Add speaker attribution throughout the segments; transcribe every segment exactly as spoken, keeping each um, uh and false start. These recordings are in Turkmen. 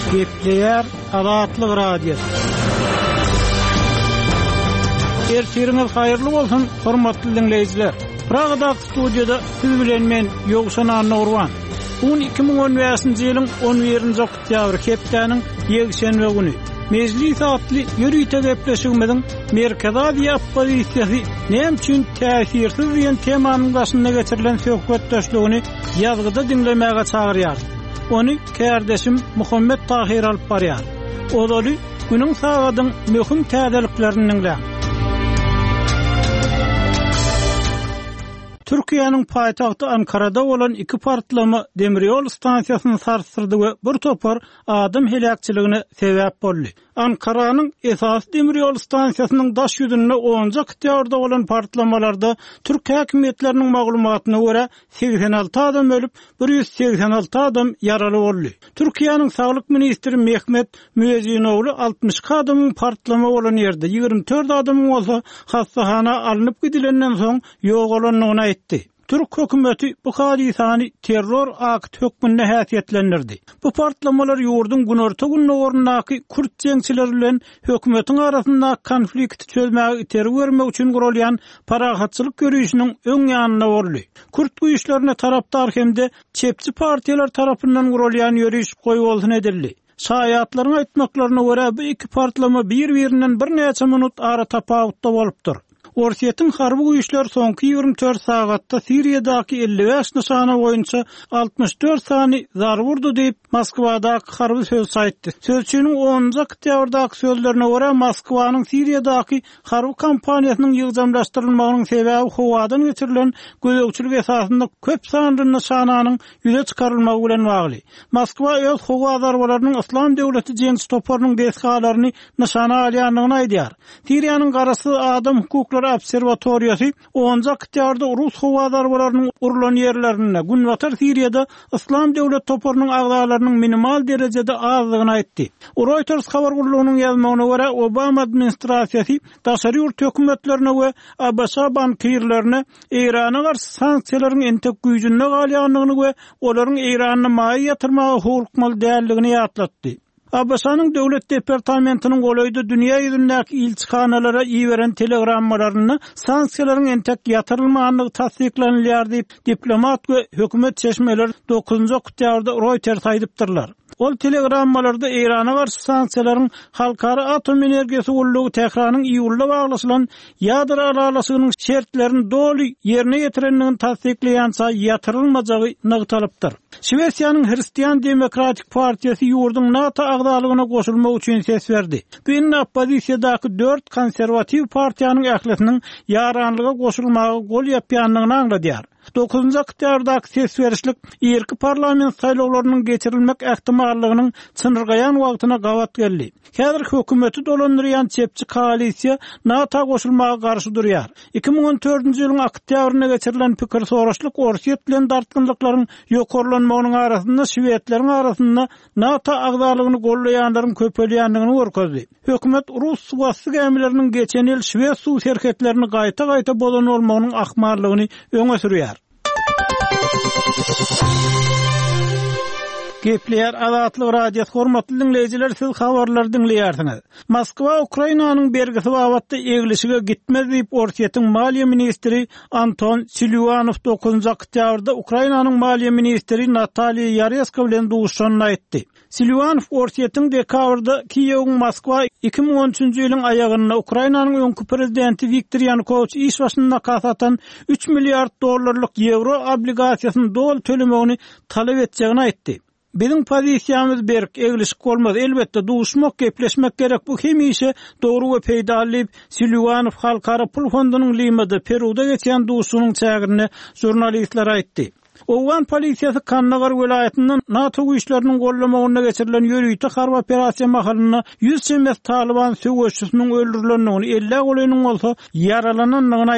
Speaker 1: Gepleyer Azatlyk Radiosu. Ertiriniz hayırlı bolsun, hormatly dinleyijiler. Pragada studiyada siz bilen men Ýogşan Nurwan. Bugün iki ming on beşinji ýylyň on birinji oktýabr hepdeniň ýekşenbe güni. Meclis atly ýürüýte gepleşigimiziň merkezi opposisiýasy näme üçin täsirsiz diýen temanyň başynda geçirilen söhbetdeşligini ýazgyda dinlemäge çagyrýar. Onu kardeşim Muhammed Tahir alyp barýar. Odaly günüň sagadyň möhüm täzeliklerini dinleýär. Türkiýanyň paýtagty Ankarada bolan iki partlama demiryol stansiýasyny sarsyrdy we bir topar adam helakçylygyna sebäp boldy. Ankaranyň esas demiryol stansiýasynyň daş ýüzünde onuncu oktýabrda bolan partlamalarda Türk häkimetleriniň maglumatyna görä seksen alty adam ölüp bir ýüz seksen alty adam ýaraly boldy. Türkiýanyň saglyk ministri Mehmet Müezzinoğlu altmış adamyň partlama bolan ýerde ýygrimi dört adamyň bolsa hastahana alınıp gidilenden soň ýok bolanlygyny aýtdy. Türk hökümeti bu hadisany terror akt hökmünde häsiýetlendirdi. Bu partlamalar ýurdun günorta gününe ornaky Kürt jeňçileri bilen hökümetiň arasynda konflikti çözmäge iter bermek üçin gurulýan paragatçylyk görüşiniň öň ýanyna boldy. Kürt güýçlerine tarapdar hemde çepçi partiýalar tarapyndan gurulýan ýörüş goý bolsun edildi. Şaýatlaryň aýtmaklaryna görä bu iki partlama bir-birinden bir neçe minut ara tapawutda bolupdyr. Orsiýetiň harby güýçler soňky ýygrimi dört sagatda Siriýadaky elli beş nişana boýunça altmış dört sany zar vurdy diýip Moskwadaky harby söz saýtdy. Sözçüniň onuncu oktýabrdaky sözlerine görä Moskwanyň Siriýadaky harby kampaniýasynyň ýygjamlaşdyrylmagynyň sebäbi howadan geçirilen gözegçilik esasynda köp sanly nişananyň ýüze çykarylmagy bilen bagly. Moskwa öz howa zarwalarynyň Islam döwleti jeňsi toparynyň desgalaryny nişana alýanlygyny aýdýar. Siriýanyň garasy adam hukuklary obserwatoriýasy onuncu oktýabrda Rus howa zarwalarynyň urulan ýerlerine günwatar Siriýada Islam döwlet toparynyň agdalarynyň minimal derejede azlygyny aýtdy. Reuters habar gurulunyň ýazmagyna görä Obama administrasiýasy daşary ýurt hökümetlerine we A B S bankirlerine Irana garşy sanksiýalaryň entek güýjünde galýanlygyny we olaryň Irany maý ýatyrmagy hukukmal däldigini ýatlatdy. A B S-nyň döwlet departamentiniň golaýdy dünýä ýüzündäki ilçikanalara iýeren telegrammalarynda sanksiýalaryň entek ýatyrylmagyny tasdiklanýar diýip diplomat we hökümet çeşmeleri dokuzuncu oktýabrda Reuters aýdypdyrlar. Ol telegrammalarda Irana garşy sanksiýalaryň halkara atom energiýasi ullugy Tehranyň iýulda baglaşylan ýadro alalasynyň şertlerini doly ýerine ýetirenligini tasdikleýänçä ýatyrylmajagy nygtalypdyr. Şwesiýanyň Hristiýan Demokratik Partiýasy ýurdun NATO agdalygyna goşulmak üçin ses berdi. Güni opposisiýadaky dört konserwatiw partiýanyň ählisiniň ýaranlyga goşulmagy gol ýapýanlygyny aňladýar. dokuzuncu oktýabrdaky ses berişlik ýerki parlament saýlawlarynyň geçirilmek ähtimallygynyň çynyrgaýan wagtyna gawat geldi. Häzir hökümeti dolandyrýan çepçi koalisiýa NATO goşulmagy garşy durýar. iki ming on dördünji ýylyň oktýabryna geçirilen pikir soraşlyk Orsiýet bilen dartgynlyklaryň ýokarlanmagynyň arasynda Şweýetleriň arasynda NATO agdalygyny gollaýanlaryň köpelýändigini görkezdi. Hökümet Rus suwasy gemileriniň geçen ýyl Şweýet suw şerketlerini gaýta-gaýta bolan bolmagynyň ahmarlygyny öňe sürýär. Gepleyer Azatlyk Radiosu hormatly dinleyijiler, siz habarlar dinleýärsiňiz. Moskwa Ukrainanyň bergisi wagtda eglişige gitmez diýip Orsiýetiň Maliýe ministri Anton Siluanow dokuzuncu oktýabrda Ukrainanyň Maliýe ministri Nataliýa Yareska bilen duşanyny aýtdy. Siluanow Orsiýetiň dekabrda Kiýewiň Moskwa iki ming on üçünji ýylyň aýagynda Ukrainanyň öňkü prezidenti Viktor Yanukovych iş başynda kasatan üç milliard dollarlyk euro obligasiýasyny dol tölemegini talap etjegini aýtdy. Bizim pozisiýamyz berk, eglisik bolmaz. Elbetde duşmak, gepleşmek gerek. Bu hemişe dogry we peýdalyp Siluanow halkara pul fondunyň limity Peruda geçen duşunyň çägirine jurnalistler aýtdy. Owan polisiýasy Kannagar welaýatynyň NATO güýçleriniň gollamagyna geçirilen ýörüýte harby operasiýa mahalyna yüz çemes Taliban söwüşçüsiniň öldürilendigini, elli golynyň bolsa ýaralananlygyny aýdýar.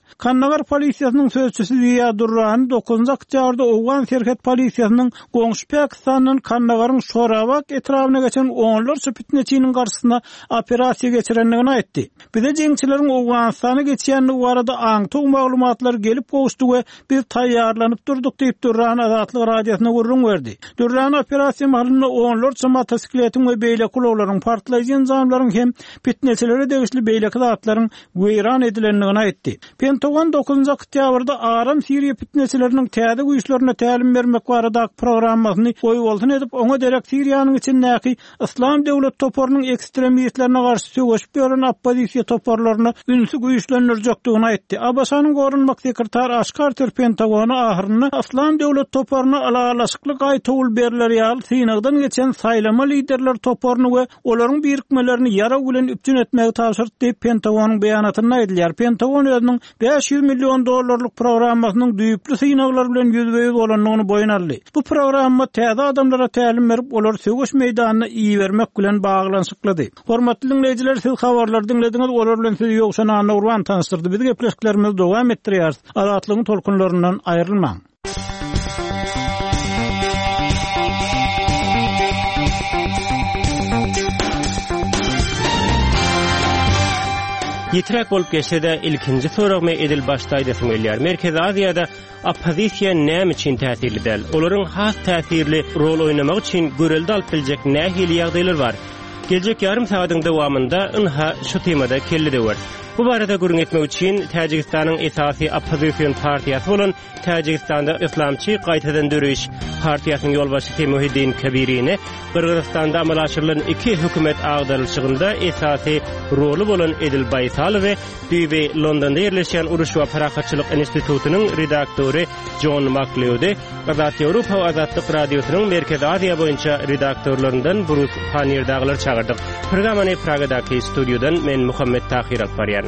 Speaker 1: Kannagar polisiýasynyň sözçüsi Ziya Durrani dokuzunçy oktýabrda Owgan Serhet polisiýasynyň goňşy Pakistanyň Kannagaryň Şorabak etrawyna geçen onlarça fitneçiniň garşysyna operasiýa geçirendigini aýtdy. Bize jeňçileriň Owganystana geçýänini bu arada aňty maglumatlar gelip gowuşdy we biz taýýarlanyp durduk diýip Durrani Azatlyk radiosyna gurrun berdi. Durrani operasiýa mahalynda onlarça motosikletin we beýle kulawlaryň partlaýan jamlaryň hem fitneçilere degişli beýle zatlaryň weýran edilendigini aýtdy. Pentagon dokuzunçy oktýabrda Aram Siriýa fitneçileriniň täze güýçlerine tälim bermek barada programmasyny goýuldy edip oňa derek Siriýanyň içindäki İslam döwlet toporunyň ekstremistlerine garşy söwüşip beren oppozisiýa toporlaryny ünsü güýçlendirjekdigini aýtdy. Abasanyň gorunmak sekretar Aşkar Pentagona ahyryny İslam döwlet toporuny alalaşyklyk aýtyl berler ýaly synagdan geçen saýlama liderler toporuny we olaryň birikmelerini ýara bilen üpjün etmegi tapşyrdy diýip Pentagonyň beýanatyny aýdylýar. Pentagon özüniň beş yüz milyon dollarlyk programmasynyň düýüklü synaglar bilen ýüzbe ýüz bolanlygyny boýun aldy. Bu programma täze adamlara tälim berip olar söwüş meýdanyna iý bermek bilen baglanşyklady. Hormatly dinleýijiler, siz habarlar dinlediňiz, olar bilen sizi ýokşana Nurwan tanıştyrdy. Biz gepleşiklerimizi dowam etdirýäris. Azatlygyň tolkunlaryndan aýrylmaň.
Speaker 2: Ýetirek bolup geçse-de ilkinji soragmy edil başlaýdy söýleýär. Merkezi Aziýada oppozisiýa näme üçin täsirli däl? Olaryň has täsirli rol oýnamak üçin görelde alyp biljek nähili ýagdaýlar bar? Geljek ýarym saatyň dowamında ynha şu temada keldi wer. Bu barada gurun etmek üçin Täjikistanyň esasy oppozisiýon partiýasy bolan Täjikistanda Islamçy gaýtadan döreş partiýasynyň ýolbaşy Temuhiddin Kebirini Kyrgyzstanda amal aşyrylan iki hökümet agdarylşygynda esasy rolu bolan Edil Baysal we Düýbe Londonda ýerleşen Uruş we Parakatçylyk institutynyň redaktory John McLeod, Azat Ýewropa we Azatlyk radiosynyň Merkezi Aziýa boýunça redaktorlaryndan Bruce Panierdagylar çağırdyk. Programmany Pragadaky studiodan men Muhammed Tahir Akbaryan.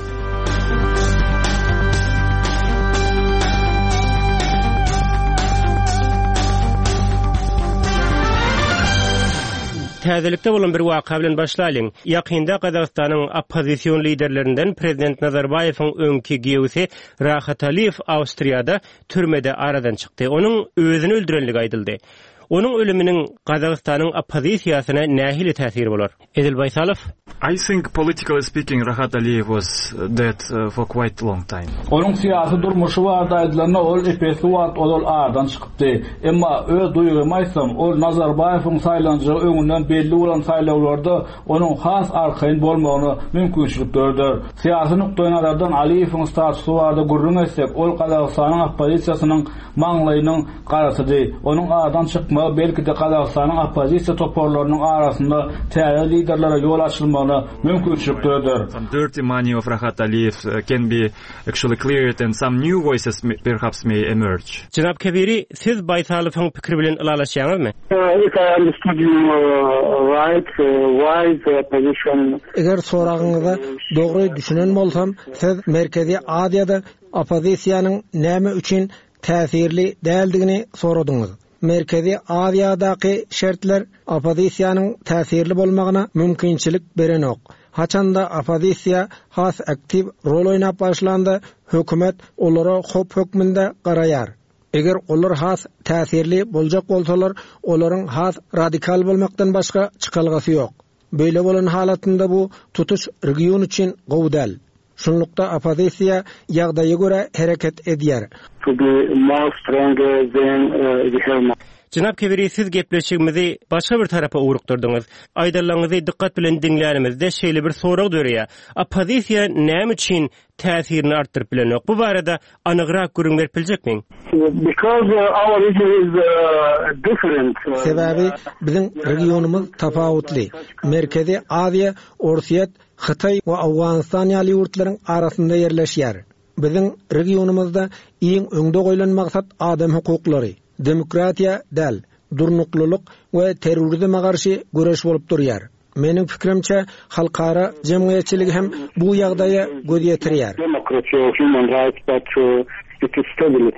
Speaker 2: Täzelikde bolan bir waka bilen başlaýlyň. Ýakynda Gazagystanyň oppozisiýon liderlerinden Prezident Nazarbayewiň öňki giýewisi Rahat Aliýew Awstriýada türmede aradan çykdy. Onuň özüni öldürenligi aýdyldy. Onuň ölüminiň Gazagystanyň oppozisiýasyna nähili täsiri bolar? Edil Baysalow,
Speaker 3: I think politically speaking Rahat Aliyev was dead uh, for quite a long time.
Speaker 4: Onun siyasi durmuşu vardı aydılana ol epesi wagt ol aradan çıkıptı. Emma öz duyurmaysam ol Nazarbayewiň saýlanjy öňünden belli bolan saýlawlarda onun has arkaýyn bolmagyny mümkinçilik gördi. Siyasi nukdaýyndan Aliyewiň statusu vardı gurrun etsek ol Gazagystanyň oppozisiýasynyň maňlaýynyň garasydy. Onun aradan çıkma belki de Gazagystanyň oppozisiýa toporlarynyň arasynda täze liderlere ýol açylmagyny mümkinçilik gördi.
Speaker 3: Some dirty money of Rahat Aliyev uh, can be actually cleared and some new voices may, perhaps may emerge.
Speaker 2: Janab Kebiri, siz Baysalowyň pikiri bilen ýalaşýaňyzmy?
Speaker 5: If I understood you uh, right, uh, why the opposition...
Speaker 6: Eger soragyňyza dogry düşünen bolsam, siz Merkezi Aziýada oppozisiýanyň näme üçin täsirli däldigini soradyňyz. Merkezi Aziýadaky şertler oppozisiýanyň täsirli bolmagyna mümkinçilik berenok. Haçanda oppozisiýa has aktiv rol oýnap başlandy, hökümet olara hop hökmünde garaýar. Eger olar has täsirli boljak bolsalar, olaryň has radikal bolmakdan başga çykalgasy ýok. Böyle bolan halatynda bu tutuş region üçin gowdal. Şunlukda oppozisiýa ýagdaýa görä hereket edýär.
Speaker 5: To be more stronger than uh, we have.
Speaker 2: Janab Kebiri, siz gepleşigimizi başga bir tarapa ugrukdurdyňyz. Aýdalaňyzy dikkat bilen dinlänimizde şeýle bir sorag döreýär. Oppozisiýa näme üçin täsirini artdyryp bilenok? Bu barada anygyrak görüň berip biljekmi?
Speaker 5: Because uh, our region is uh, different. Uh,
Speaker 6: Sebebi biziň regionumyz tapawutly. Merkezi Aziýa, Orsiýet, Hytaý we Awganistan ýaly ýurtlaryň arasynda ýerleşýär. Biziň regionumyzda iň öňde goýulan maksat adam hukuklary, demokratiýa däl, durnuklylyk we terrorizme garşy göreş bolup durýar. Meniň fikrimçe halkara jemgyýetçilik hem bu ýagdaýa göz ýetirýär.
Speaker 5: Democracy or human rights, but uh, it is stability.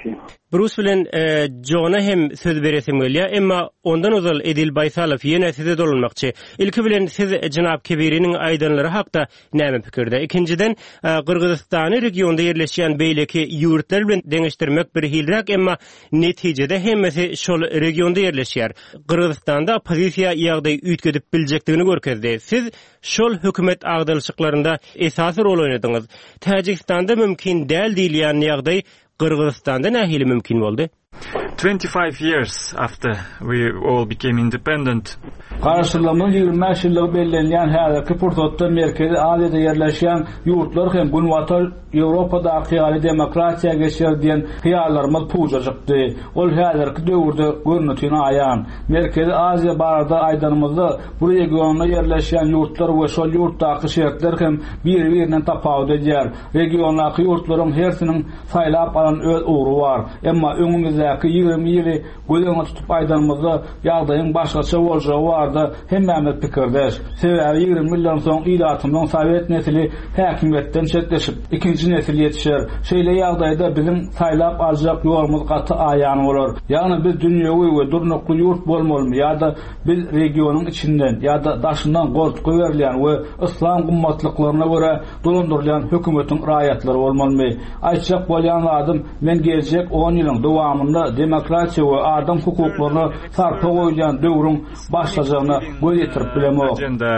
Speaker 2: Bruce bilen e, John'a hem söz beresim gelýär, emma ondan uzal Edil Baysalow ýene size dolanmakçy. Ilki bilen siz Jynap Kebiriň aýdanlary hakda näme pikirde? Ikinciden Kyrgyzstany regionda ýerleşýän beýleki ýurtlar bilen deňeşdirmek bir hilrak, emma netijede hemmesi şol regionda ýerleşýär. Kyrgyzstanda opozisiýa ýagdaý üýtgedip biljekdigini görkezdi. Siz şol hökümet agdalşyklarynda esasy rol oynadyňyz. Täjikistanda mümkin däl diýilýän ýagdaý Kyrgyzstanda nähili mümkin boldy?
Speaker 3: twenty-five years after we all became independent.
Speaker 4: Karşılama ýygrimi beş ýyllyk bellenýän häzirki pursatda Merkezi Aziýada ýerleşýän ýurtlar hem günwatar Ýewropada akyly demokratiýa geçer diýen hyýallarymyz puja çykdy. Ol häzirki döwürde görnütini aýan. Merkezi Aziýa barada aýdanymyzda bu regionda ýerleşýän ýurtlar we şol ýurtdaky şertler hem bir-birinden tapawut edýär. Regiondaky ýurtlaryň hersiniň saýlap alan öz uğru bar. Emma öňümüzdäki ýygrimi ýyly gözeňe tutup aýdanymyzda ýagdaýyň başgaça boljagy barda hemmemiz pikirdeş. Sebäbi ýygrimi ýyldan soň ýylatymyň Sowet nesli häkimetden çetleşip ikinji nesil ýetişer. Şeýle ýagdaýda biziň saýlap aljak ýolumyz gaty aýan bolar. Ýagny biz dünýäwi we durnukly ýurt bolmalymy ýa-da biz regionyň içinden ýa-da daşyndan gortky berilýän we islam gymmatlyklaryna görä dolandyrylýan hökümetiň raýatlary bolmalymy. Aýtjak bolýan adam men geljek on ýylyň dowamında demokratiýa we adam hukuklaryna sarpa goýulýan döwrüň başlajagyna göz ýetirip bilemok.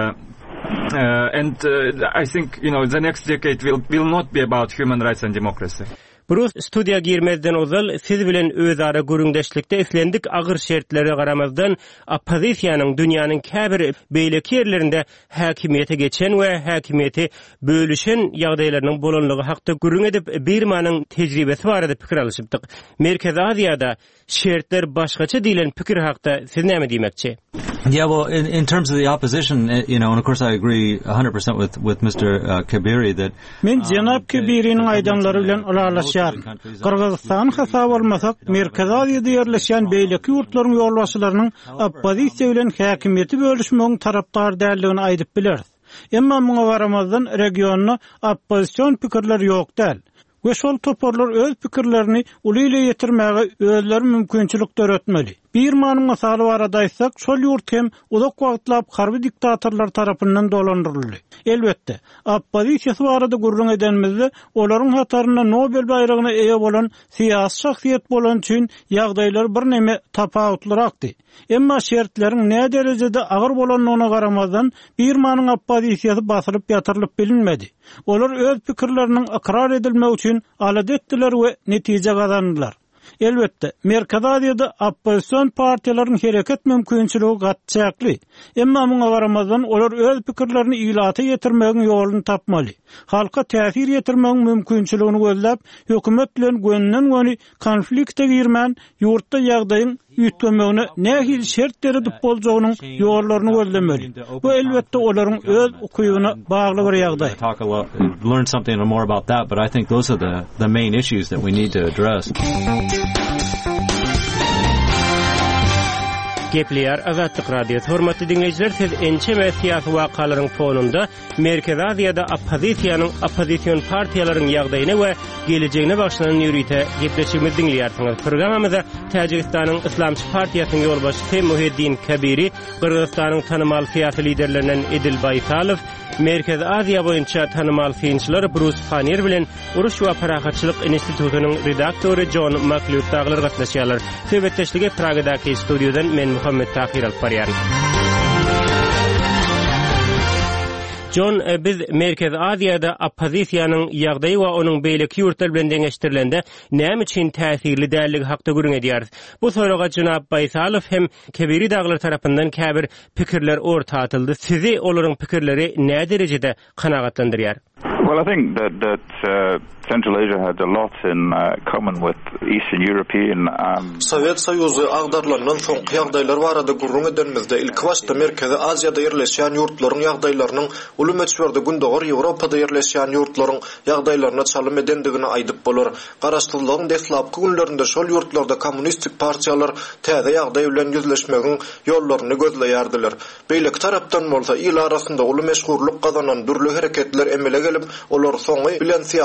Speaker 3: Uh, and uh, I think, you know, the next decade will will not be about human rights and democracy.
Speaker 2: Bruce studiya girmezden ozal siz bilen özara görüňdeşlikde islendik agyr şertlere garamazdan opozisiýanyň dünýäniň käbir beýleki ýerlerinde häkimiýete geçen we häkimiýeti bölüşen ýagdaýlarynyň bolanlygy hakda görüň edip Birmanyň tejribesi barada pikir alışypdyk. Merkezi Aziýada şertler başgaça diýilen pikir hakda siz näme diýmekçi?
Speaker 7: Yeah, well, in, in terms of the opposition, you know, and of course I agree one hundred percent with with Mister Uh, Kebiri that
Speaker 1: men Jynap Kebiriň aýdanlary bilen aralaşýar. Kyrgyzstan hasap bolmasak, Merkezi Aziýada ýerleşýän beýleki ýurtlaryň ýolbaşçylarynyň oppozisiýa bilen häkimiýeti bölüşmegiň tarapdar däldigini aýdyp biler. Emma muňa garamazdan regionda oppozisiýon pikirler ýok däl. We şol toparlar öz pikirlerini uly ile ýetirmäge özleri mümkinçilik töretmeli. Birmanyň masaly barada aýtsak, şol ýurt hem uzak wagtlap harby diktatorlar tarapyndan dolandyryldy. Elbetde, oppozisiýa barada gurrun edenmizde olaryň hataryna Nobel bayragyna eýe bolan siýasy şahsiýet bolan üçin ýagdaýlar bir neme tapawutlarakdy. Emma şertleriň ne derejede agyr bolanlygyna garamazdan Birmanyň oppozisiýasy basyryp ýatyrylyp bilinmedi. Olar öz pikirlerini ikrar edilmek üçin alat etdiler we netije gazandylar. Elbetde, Merkezi Aziýada oppozisiýon partiýalaryň hereket mümkinçiligi gatçakly. Emma muňa garamazdan olar öz pikirlerini ýylata ýetirmegiň ýoluny tapmaly. Halka täsir ýetirmegiň mümkinçiligini gözläp, hökümet bilen gönnen-göni konflikte girmän ýurtda ýagdaýyň üýtgemegine nähili şertleri dup boljagynyň ýollaryny gözlemeli. Bu elbetde olaryň öz ukuýugyna bagly bir ýagdaý.
Speaker 7: Learn something more about that, but I think those are the the main issues that we need to address.
Speaker 2: Gepliyar Azatlyk Radiosu hormatly dinleyijiler, siz ençe we siýasy wakalaryň fonunda Merkezi Aziýada oppozisiýanyň oppozisiýon partiýalaryň ýagdaýyna we gelejegine başlanan ýürüýte gepleşigimizi dinleýärsiňiz. Programmamyzda Täjikistanyň Islamçy partiýasynyň ýolbaşçysy Muhiddin Kebiri, Kyrgyzstanyň tanymal siýasy liderlerinden Edil Baysalow, Merkezi Aziýa boýunça tanymal synçylar Bruce Panier bilen Uruş we Parahatçylyk institutynyň redaktory John McLeod daglar gatnaşýarlar. Söhbetdeşlige Pragadaky studiodan men Muhammed Tahir Alparyan. John, biz Merkezi Aziýada oppozisiýanyň ýagdaýy we onuň beýleki ýurtlar bilen deňeşdirilende näme üçin täsirli dälligi hakda görüň edýäris. Bu soraga Jynap Baysalow hem Kebiri daglar tarapyndan käbir pikirler orta atyldy. Sizi olaryň pikirleri nä derejede kanagatlandyrýar?
Speaker 8: Well, I think that that uh, Central Asia had a lot in uh, common with Eastern European. Um,
Speaker 9: Sovet Soýuzy agdarlarynyň soňky ýagdaýlar barada gurrun edenmizde ilk başda Merkezi Aziýada ýerleşýän ýurtlaryň ýagdaýlarynyň uly meçhurde gündogor Ýewropada ýerleşýän ýurtlaryň ýagdaýlaryna çalym edendigini aýdyp bolar. Garaşdyrlygyň deslapky günlerinde şol ýurtlarda kommunistik partiýalar täze ýagdaý bilen ýüzleşmegiň ýollaryny gözleýärdiler. Beýleki tarapdan bolsa ýyl arasynda uly meşhurlyk gazanan dürli hereketler emele gelip, olar soňy bilen siýasy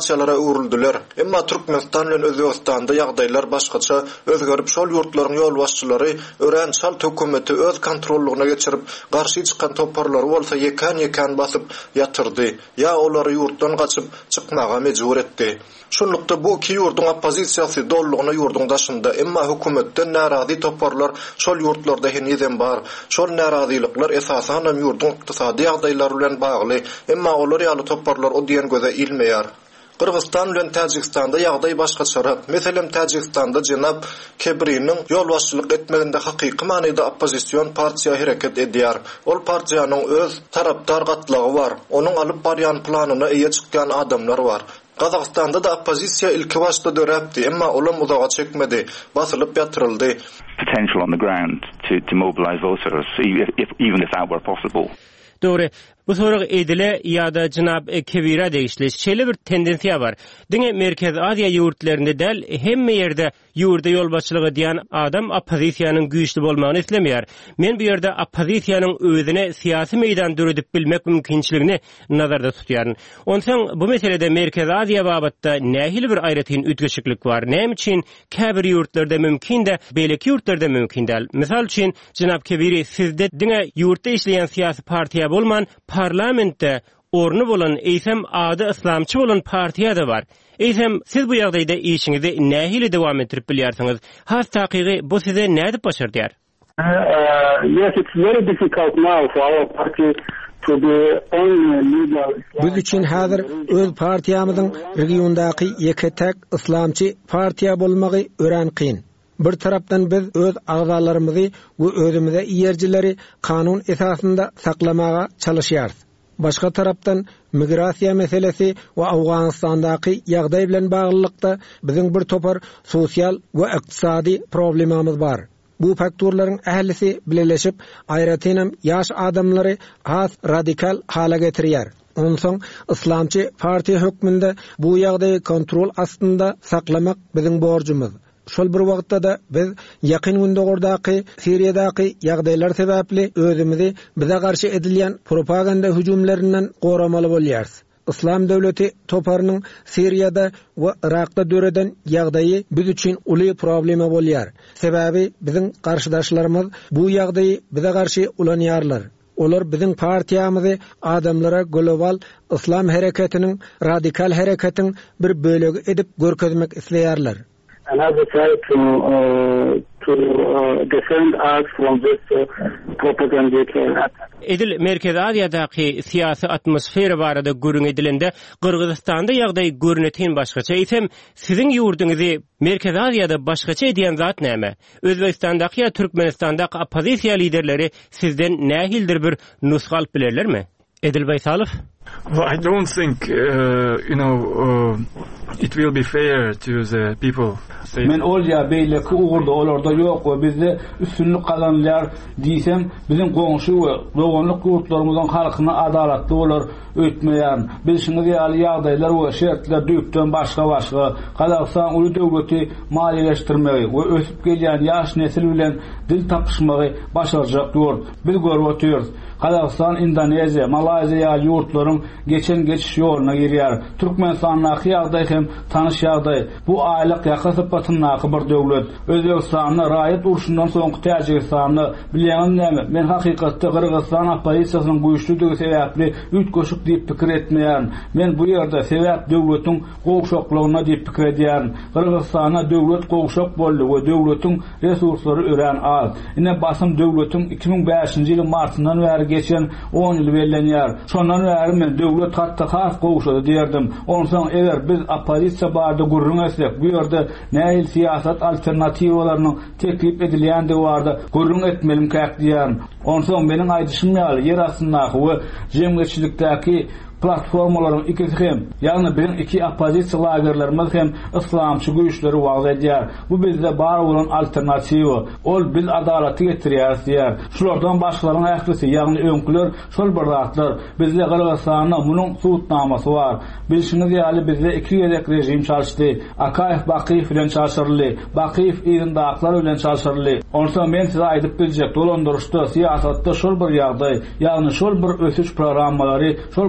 Speaker 9: partiyalara uğruldular. Emma Türkmenistan bilen Özbekistanda ýagdaýlar başgaça özgerip şol ýurtlaryň ýol başçylary ören şal hökümeti öz kontrollugyna geçirip garşy çykan toparlary bolsa yekan-yekan basyp ýatyrdy. Ya olary ýurtdan gaçyp çykmaga mejbur etdi. Şonlukda bu iki ýurduň oppozisiýasy dollugyna ýurduň daşynda, emma hökümetden narazy toparlar şol ýurtlarda henizem bar. Şol narazylikler esasan ýurduň ykdysady ýagdaýlary bilen bagly, emma olar ýaly toparlar o diýen göze ilmeýär. Kırgızstan bilen Täjikistanda ýagdaý başgaçarak. Meselem Täjikistanda Jenap Kebrining ýol başçylyk etmeginde hakyky manyda oppozisiýon partiýa hereket edýär. Ol partiýanyň öz tarapdar gatlagy bar. Onuň alyp barýan planyna eýe çykýan adamlar bar. Kazakstanda da oppozisiýa ilki başda döräpdi, emma olam uzağa çekmedi, basylyp ýatyryldy.
Speaker 8: Potential on the ground to, to mobilize voters, if, if, even if that were possible.
Speaker 2: Doğru. Bu sorak edile ýa-da Jynap Kebira degişli şeýle bir tendensiýa bar. Diňe Merkez Aziýa ýurtlarynda däl hemme ýerde ýurda ýol başçylygy diýen adam oppozisiýanyň güýçli bolmagyny islemeýär. Men bu ýerde oppozisiýanyň özüne siýasy meýdan döredip bilmek mümkinçiligini nazarda tutýaryn. Onsoň bu meselede Merkez Aziýa babatda nähili bir aýratyn ütgeşiklik bar. Näme üçin käbir ýurtlarda mümkin de, beýleki ýurtlarda mümkin däl. Misal üçin Jynap Kebiri sizde diňe ýurtda işleýän siýasy partiýa bolman parlamentde ornu bolan eýsem ady islamçy bolan partiýa da bar. Eýsem siz bu ýagdaýda işiňizi nähili dowam etdirip bilýärsiňiz? Has takygy bu size näde başardýar?
Speaker 5: Uh, yes, it's very difficult now for our party to be on legal.
Speaker 6: Biz üçin häzir öz partiýamyzyň regiondaky ýeke tek islamçy partiýa bolmagy ören kyn. Bir tarapdan biz öz agzalarymyzy we özümize ýerjileri kanun esasında saklamaga çalışýarys. Başga tarapdan migrasiýa meselesi we Awganystandaky ýagdaý bilen baglykda biziň bir topar sosial we ykdysady problemamyz bar. Bu faktorlaryň ählisi birleşip aýratynam ýaş adamlary has radikal hala getirýär. Onsoň islamçy partiýa hökmünde bu ýagdaýy kontrol astynda saklamak biziň borjumyz. Şol bir wagtda da biz ýakyn gündegordaky Siriýadaky ýagdaýlar sebäpli özümizi bize garşy edilýän propaganda hüjumlarynyň goramaly bolýarys. İslam döwleti toparynyň Siriýada we Irakda döreden ýagdaýy biz üçin uly problema bolýar. Sebäbi biziň garşydaşlarymyz bu ýagdaýy bize garşy ulanýarlar. Olar biziň partiýamyzy adamlara global islam hereketiniň, radikal hereketiň bir bölegi edip görkezmek isleýärler.
Speaker 5: And as I try to uh, to uh, defend us from this uh, propaganda attack.
Speaker 2: Edil Merkez Aziýadaky siýasy atmosfera barada görüň edilende Kyrgyzstanda ýagdaý görüneten başgaça eýsem siziň ýurduňyzy Merkez Aziýada başgaça edýän zat näme? Özbekistandaky ýa Türkmenistandaky oppozisiýa liderleri sizden nähildir bir nusga alyp bilerlermi? Edil Baysalov?
Speaker 3: Well, I don't think, uh, you know, uh, it will be fair to the people.
Speaker 4: Men olja beýleki uğurda olarda ýok we bizde üstünlük kazanýar diýsem, biziň goňşy we doganlyk ýurtlarymyzyň halkyna adalatly bolar ötmeýär. Biz şunu ýaly ýagdaýlar we şertler düýpden başga başga Kazakystan uly döwleti maliýeleşdirmegi we ösüp gelýän ýaş nesil bilen dil tapyşmagy başarjak ýurt. Biz görüp oturýarys. Kazakystan, Indoneziýa, Malaýziýa ýurtlaryň geçen geçiş ýoluna girýär. Türkmenistanaky ýagdaý hem tanyş ýagdaý. Bu aýlyk ýakasy patynnaky bir döwlet. Özbekistanyň raýat urşundan soňky Täjikistanyny bilýän näme? Men hakykatda Kyrgyzstan oppozisiýasynyň güýçlüligi sebäpli üç goşuk diýip pikir etmeýän. Men bu ýerde sebäp döwletiň gowşaklygyna diýip pikir edýän. Kyrgyzstana döwlet gowşak boldy we döwletiň resurslary ören az. Ine basym döwletiň iki ming beşinji ýylyň martyndan bäri geçen on ýyl berilýär. Şondan bäri men döwlet hatda has gowşady diýerdim. Onsoň eger biz oppozisiýa barada gurrun etsek, bu ýerde nähil siýasat alternatiwalarynyň teklip edilýändi barada gurrun etmelim käk diýär. Onsoň meniň aýdyşym ýaly ýer astyndaky we jemgyýetçilikdäki platformalaryň ikisi hem, ýagny biziň iki oppozisiýa lagerlerimiz hem islamçy güýçleri wagt edýär. Bu bizde bar bolan alternatiwa. Ol bil adalaty getirýär diýär. Şulardan başgalaryň ählisi, ýagny öňküler, şol bir zatlar bizde Kyrgyzstanyň munyň suwutnamasy bar. Biz şunu ýaly bizde iki ýerek rejim çalşdy. Akaýew Bakiýew bilen çalşyrly, Bakiýew ýerindäkler bilen çalşyrly. Onsoň men size aýdyp biljek, dolandyrışda, siýasatda şol bir ýagdaý, ýagny şol bir ösüş programmalary, şol bir ide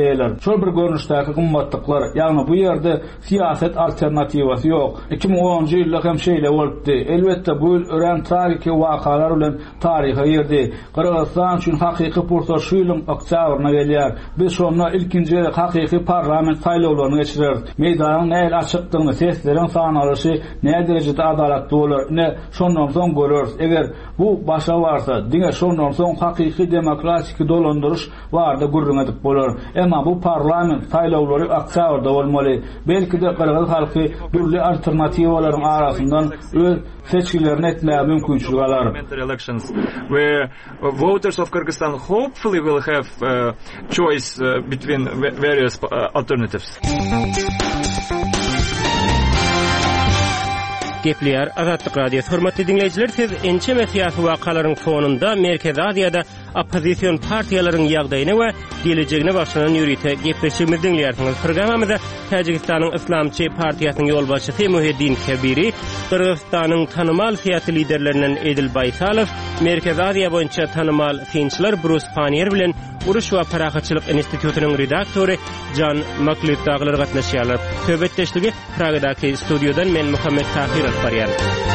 Speaker 4: diýerler. Şol bir görnüşdäki gymmatlyklar, ýagny bu ýerde siýaset alternativasy ýok. iki ming onunçy ýylda hem şeýle bolupdy. Elbetde bu ören tariki wakalar bilen taryha ýerdi. Kırgızstan üçin hakyky pursat şu ýylyň oktýabryna gelýär. Biz şonda ilkinji hakyky parlament saýlawlaryny geçirer. Meýdanyň näil açykdygyny, sesleriň sanalyşy näme derejede adalatly bolar, ne şondan soň görürüz. Eger bu başa barsa, diňe şondan soň hakyky demokratik dolandyryş barda gurrun edip bolar. Emma bu parlament saýlawlary oktýabrda bolmaly. Belki de Kırgız halky türli alternatiwalaryň arasyndan öz seçkilerini etmeye mümkünçülük alar.
Speaker 3: Elections where voters of Kyrgyzstan hopefully will have uh, choice uh, between various uh, alternatives.
Speaker 2: Gepliyar Azatlyk Radiosu hormatly dinleýijiler, siz ençe siyasi wakalaryň fonunda Merkezi Aziýada opposition partiýalaryň ýagdaýyna we gelecegine başlanan ýürüýte gepleşigimiz dinleýärsiňiz. Programmamyzda Täjikistanyň Islamçy partiýasynyň ýolbaşçysy Muhiddin Kebiri, Kyrgyzstanyň tanymal syýasy liderlerinden Edil Baýsalow, Merkezi Aziýa boýunça tanymal synçylar Bruce Panier bilen Uruş we Parahaçylyk institutynyň redaktory Jan Maklid daglar gatnaşýarlar. Söhbetdeşligi Pragadaky studiodan men Muhammed Tahir alparýar.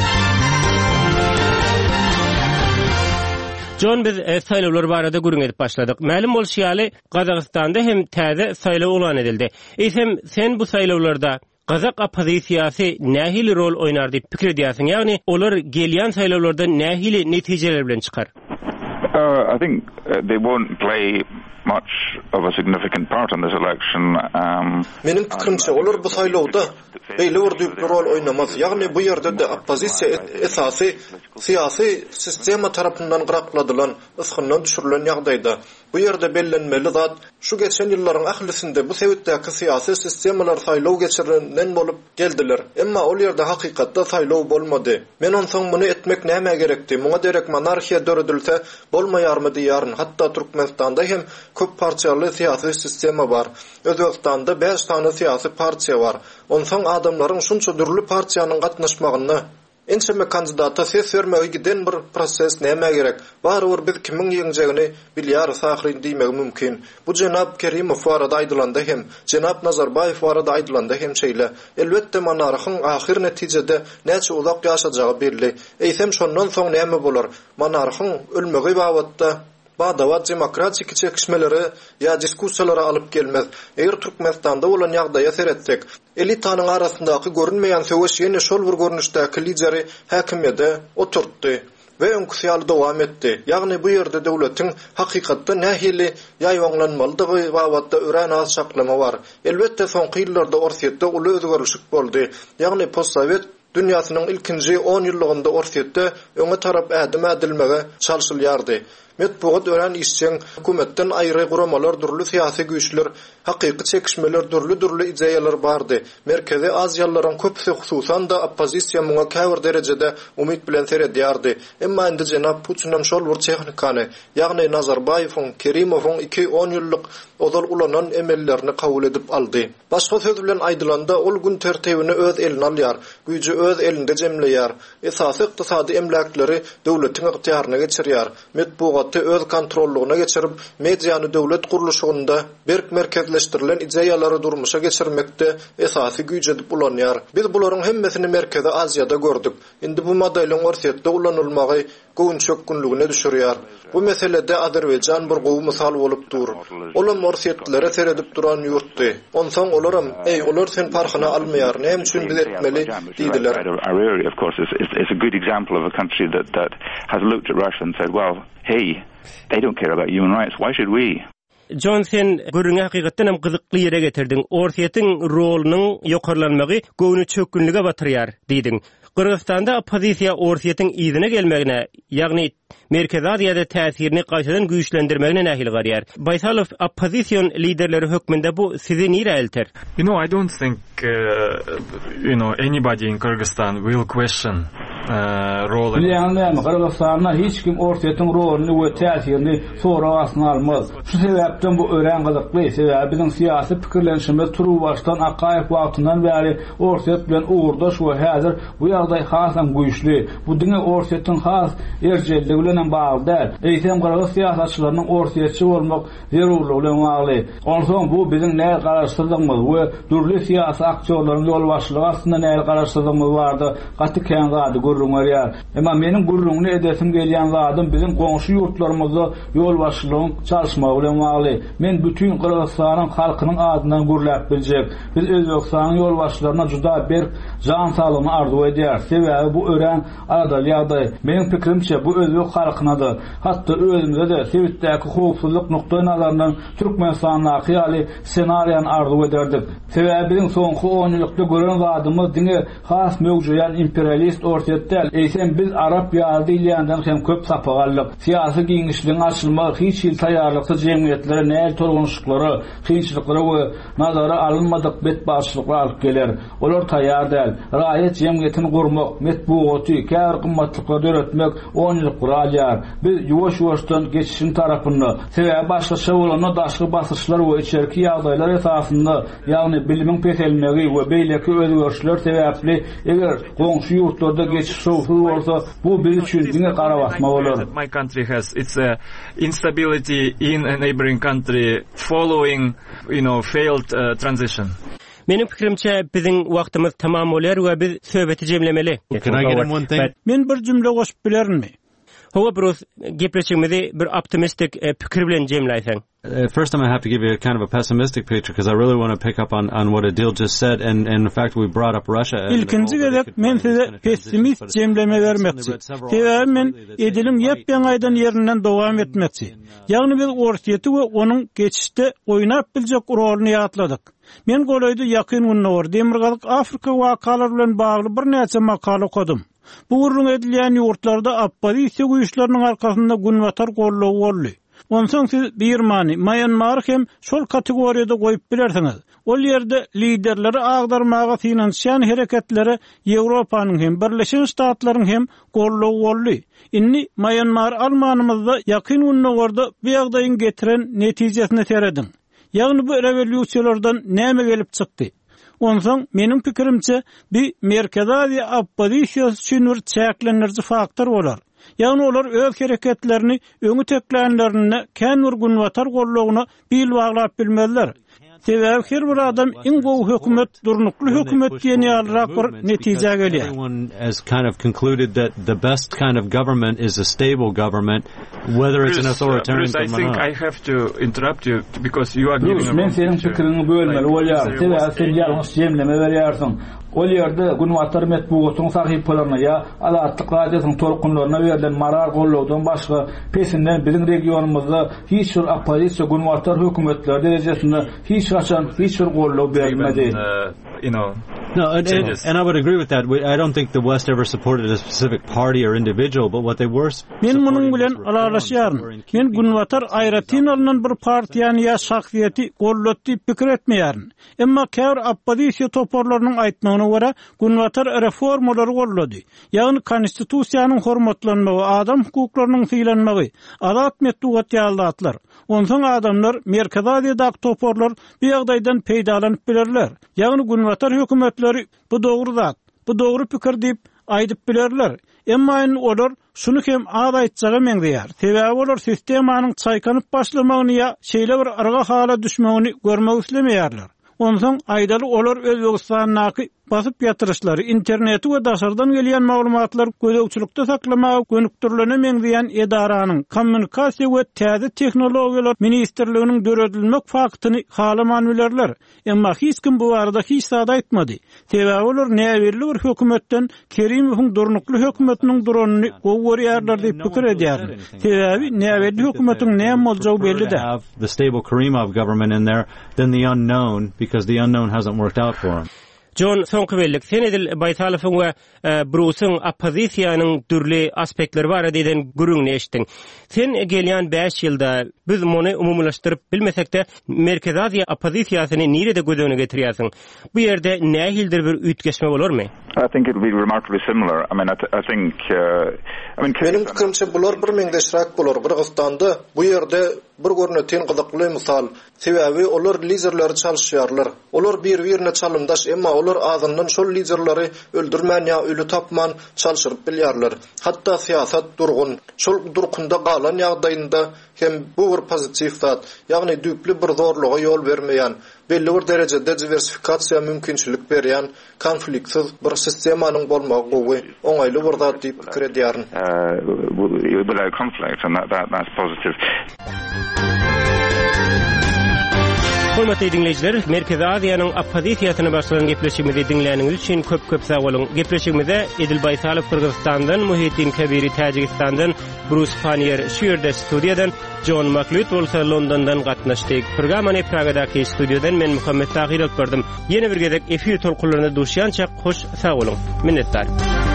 Speaker 2: John, biz e, saýlawlar barada gürüň edip başladyk. Ma'lum bolýaly, Gazagystanda hem täze saýlaw ulan edildi. Eýsem sen bu saýlawlarda Gazak opozisiýasy nähili rol oýnar diýip pikir edýärsiň? Ýagny olar gelýän saýlawlarda nähili netijeler bilen çykar?
Speaker 8: Uh, I think uh, they won't play much of a significant part in this election. Um,
Speaker 9: Menin pikirimçe olar bu saýlawda beýle bir rol oýnamaz. Ýagny bu ýerde de oppozisiýa esasy syýasy sistema tarapyndan gyrakladylan, ysgyndan düşürilen ýagdaýda bu ýerde bellenmeli zat şu geçen ýyllaryň ahlisinde bu sebäpdäki syýasy sistemalar saýlaw geçirenden bolup geldiler. Emma ol ýerde hakykatda saýlaw bolmady. Men onsoň muny etmek näme gerekdi? Muňa derek monarxiýa döredilse bolmaýarmy diýäryn. Hatda Türkmenistanda hem köp partiýaly syýasy sistema bar. Özbekistanda beş tane syýasy partiýa bar. Onsoň adamlaryň şunça dürli partiýanyň gatnaşmagyny ençeme kandidata ses vermegi giden bir proses näme gerek? Barybir biz kimiň ýeňjegini bilýär sahry diýmek mümkin. Bu Jenap Kerimov barada aýdylanda hem Jenap Nazarbayew barada aýdylanda hem şeýle. Elbetde monarhyň ahyr netijede näçe uzak ýaşajagy belli. Eýsem şondan soň näme bolar? Monarhyň ölmegi babatda Badawat demokratik çekişmeleri ya diskussiyalara alıp gelmez. Eger Türkmenistanda bolan ýagdaýa seretsek, elitanyň arasyndaky görünmeýän söwüş ýene şol bir görnüşdäki lideri häkimede oturtdy we öňküsýaly dowam etdi. Ýagny bu ýerde döwletiň hakykatda nähili ýaýwanlanmalydygy babatda ören az şaklama bar. Elbetde soňky ýyllarda orsiýetde uly özgörüşik boldy. Ýagny postsovet dünýäsiniň ilkinji on ýyllygynda orsiýetde öňe tarap ädim edilmege çalşylýardy. Metbuat ören işçiň hökümetden aýry guramalar, durly syýasy güýçler, hakyky çekişmeler, durly-durly ideýalar bardy. Merkezi Aziýalylaryň köpüsi hususan da oppozisiýa muňa käbir derejede umyt bilen seredýärdi. Emma indi Jenap Putin'in şol bir tehnikany, ýagny Nazarbayewiň, Kerimowyň iki on ýyllyk odal ulanan emellerini kabul edip aldy. Başga söz bilen aýdylanda ol gün tertibini öz eline alýar, güýji öz elinde jemleýär. Esasy ykdysady emlakleri döwletiň yktiýaryna geçirýär. Metbuat öz kontrolluğuna geçirip mediýany döwlet guruluşynda berk merkezleşdirilen ideýalary durmuşa geçirmekde esasy güýç edip ulanýar. Biz bularyň hemmesini Merkezi Aziýada gördük. Indi bu modelin orsiýetde ulanylmagy goýun çökünlügine düşürýär. Bu meselede Azerbaýjan bir gowy mysal bolup dur. Olam orsiýetlere seredip duran ýurtdy. Onsoň olaram, ey olar sen parhyna almaýar, näme üçin biz etmeli diýdiler.
Speaker 8: Of course is is a good example of a country that that has looked at Russia and said, well, hey, they don't care about human rights, why should we?
Speaker 2: Johnson görüňe hakykatdan hem gyzykly ýere getirdiň. Orsiýetiň rolunyň ýokarlanmagy göwüni çökünlüge batyrýar diýdiň. Kyrgyzstanda oppozisiýa orsiýetiň ýygyna gelmegine, ýagny Merkezi Aziýada täsirini gaýtadan güýçlendirmegine nähili garýar. Baýsalow, oppozisiýon liderleri hökmünde bu sizi nire elter?
Speaker 3: You know, I don't think uh, you know anybody in Kyrgyzstan will question role.
Speaker 4: Bilenler Kırgızstan'da hiç kim ortadan rolünü ve tesirini sonra aslında almaz. Şu sebepten bu öğren kılıklı sebebi bizim siyasi fikirlenişimiz turu baştan akayıp vaktinden beri ortaya bilen uğurdaş ve hazır bu yağday hasan güçlü. Bu dine ortadan has ercelliğiyle bağlı değil. Eğitim Kırgız siyasetçilerinin ortaya olmak zarurluğuyla bağlı. Ondan bu bizim ne kararsızlığımız ve türlü siyasi aktörlerin yol başlığı aslında ne kararsızlığımız vardı. Katı kendi adı gurrun yer. Ama benim gurrunu edesim gelen zadım bizim komşu yurtlarımızda yol başlığın çalışmağıyla bağlı. Men bütün Kırgızstan'ın halkının adından gurlap bilecek. Biz Özbekistan'ın yol başlarına juda bir can sağlığını arzu eder. Sebebi bu öğren adalyada. Benim fikrimçe bu Özbek halkınadır. Hatta özümüzde de Sivit'teki hukufsuzluk noktayı nazarından Türkmenistan'la hiyali senaryen arzu ederdik. Sebebi bizim sonku on yıllıkta gören zadımız dine has mevcuyan imperialist ortaya değil. Eysem biz Arap yardı ilyandan hem köp sapağallık. Siyasi giyinişliğin açılmak hiç il tayarlıkta cemiyetlere neyel torgunuşlukları, kıyınçılıkları ve nazara alınmadık betbaşlıklar alıp gelir. Olur tayar değil. Rayet cemiyetini kurmak, metbuğutu, kâr kımmatlıkları öğretmek on yıllık kural yer. Biz yuvaş yuvaştan geçişin tarafını, sebebi başka şavulanı daşkı basışlar ve içerki yağdaylar esasında, yani bilimin peselmeği ve beyleki özgörüşler sebepli eğer komşu yurtlarda geçiş şovsuz olsa bu bir için dine kara basma olur.
Speaker 3: My country has its uh, instability in a neighboring country following, you know, failed uh, transition.
Speaker 2: Menin fikrimçe bizim wagtymyz tamam bolar we biz söhbeti jemlemeli.
Speaker 7: Can I get in one thing?
Speaker 1: Men bir jümle goşup bilermi?
Speaker 2: Howa burus gepreçimizi bir optimistic pikir bilen jemläýsäň.
Speaker 7: At first, I'm going to have to give you a kind of a pessimistic picture because I really want to pick up on, on what Adil just said, and, and in fact we brought up Russia.
Speaker 1: İlkinci gerek men size pessimist cemleme vermekçi. Sebebi men Edil'in yepyen aydan yerinden devam etmekçi. Yani biz ortiyeti ve onun geçişte oynap bilecek rolünü yatladık. Men golaydy yakyn unnor Demirgalyk Afrika wakalar bilen bagly bir näçe makala okudum. Bu urun edilýän ýurtlarda opposisiýa güýçleriniň arkasynda günwatar gollugy boldy. Onsoň siz Birmany, Myanmar hem şol kategoriýada goýup bilersiňiz. Ol ýerde liderleri agdarmaga finansiýan hereketlere Ýewropanyň hem Birleşen Ştatlaryň hem gollugy boldy. Inni Myanmar almanymyzda yakyn unnogorda bu ýagdaýyň getiren netijesini seredin. Ýagny bu revolýusiýalardan näme gelip çykdy? Onsoň menim pikirimçe bir Merkezi Aziýa oppozisiýasy üçin bir çäklendirji faktor bolar. Ýagny olar öz hereketlerini öňü teklänlerini kän bir günwatar gollugyna bil baglap bilmezler. Sebebi her bir adam in gowy hökümet, durnukly hökümet diýen ýalyrak bir netije gelýär.
Speaker 7: Everyone has kind of concluded that the best kind of government is a stable government, whether it's an authoritarian
Speaker 3: Bruce,
Speaker 7: government.
Speaker 3: I think I have to interrupt you because you are giving a
Speaker 4: Men senin fikirini bölmeli bolýar. Sebebi sen ýalňyş jemleme berýärsiň. Ol ýerde günwatar metbugatyň sahypalaryna ýa adatlyk radiosyň torkunlaryna berilen marar gollugdan başga pesinden bizim regionumyzda hiç bir oppozisiýa günwatar hökümetler derejesinde hiç gaçan hiç bir gollug berilmedi.
Speaker 3: You know,
Speaker 7: no, and, and, and I would agree with that. I don't think the West ever supported a specific party or individual, but what they were.
Speaker 1: Men munyň bilen alalaşýaryn. Men günwatar aýratyn alynan bir partiýany ýa şahsiýeti gollatdy pikir etmeýärin. Emma kär oppozisiýa toparlarynyň aýtmagyna görä günwatar reformalary gollady. Ýagny konstitusiýanyň hormatlanmagy, adam hukuklarynyň sylanmagy, adat metdugat ýalyatlar. Onsoň adamlar Merkezi Aziýadaky toparlar bu ýagdaýdan peýdalanyp bilerler. Ýagny günwatar hökümetleri bu dogry zat, bu dogry pikir diýip aýdyp bilerler. Emma olar şunu hem az aýtjaga meňdeýär. Sebebi olar sistemanyň çaýkanyp başlamagyny ýa şeýle bir arga hala düşmegini görmek islemeýärler. Onsoň aýdaly olar Özbegistanyň basyp ýatyrışlary, interneti we daşardan gelýän maglumatlar gözegçilikde saklamagy gönükdirlene diýen edaranyň kommunikasiýa we täze tehnologiýalar ministrliginiň döredilmek faktyny halaman bilerler. Emma hiç kim bu arada hiç sada aýtmady. Sebebi olar näberli bir hökümetden Kerimowyň durnukly hökümetiniň duranyny gowurýarlar diýip pikir edýär. Sebebi näberli hökümetiň näme boljagy belli de.
Speaker 7: The stable Karimov government in there than the unknown because the unknown hasn't worked out for him.
Speaker 2: John Sonqvellik sen edil Baytalowyň we Bruce'un opozisiýanyň dürli aspektleri bar diýen gürüňni eşitdiň. Sen gelýän beş ýylda biz muny umumlaşdyryp bilmesek-de Merkez Aziýa opozisiýasyny nirede gödöne getirýärsiň? Bu ýerde nähildir bir ütgeşme bolarmy?
Speaker 8: I think it will be remarkably similar. I mean, I, th- I think, uh, I mean,
Speaker 9: benim fikrimçe bular bir meňdeşrak bolar. Qırgızstanda bu ýerde bir görneten gyzykly mysal. Sebäbi olar liderleri çalışýarlar. Olar bir-birine çalymdaş, emma olar azyndan şol liderleri öldürmän ýa ölü tapman çalışyryp bilýärler. Hatda siýasat durgun. Şol durkunda galan ýagdaýynda hem bu bir pozitiv zat, ýagny düpli bir zorluğa ýol bermeýän, belli bir derejede diversifikasiýa mümkinçilik berýän, konfliktsiz bir sistemanyň bolmagy gowy oňaýly bir zat diýip pikir edýärin.
Speaker 8: Uh, without conflict, and that, that, that's positive.
Speaker 2: Hormatly dinleyijiler, Merkez Aziýanyň opozisiýasyny başlayan gepleşigimizi dinläniňiz üçin köp-köp sag bolun. Gepleşigimizde Edil Baysalow Kyrgyzstandan, Muhitdin Kebiri Tajikistandan, Bruce Panier şu ýerde studiýadan, John McLeod bolsa Londondan gatnaşdyk. Programmany Pragadaky studiýadan men Muhammed Tahir alyp berdim. Ýene bir gezek efir tolkunlaryna duşýança hoş sag bolun. Minnetdar.